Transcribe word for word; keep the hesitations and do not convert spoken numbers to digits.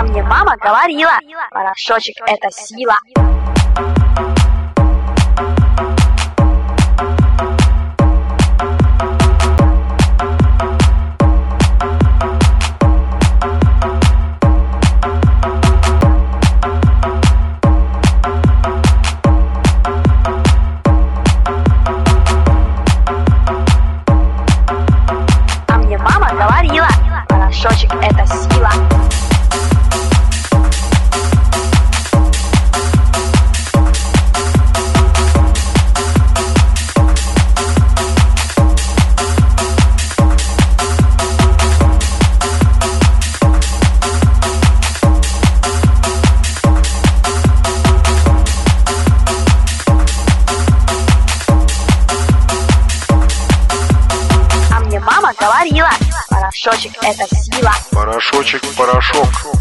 А мне мама говорила, порошочек — это сила. А мне мама говорила, порошочек — это сила. Мама говорила, порошочек — это сила. Порошочек, порошок.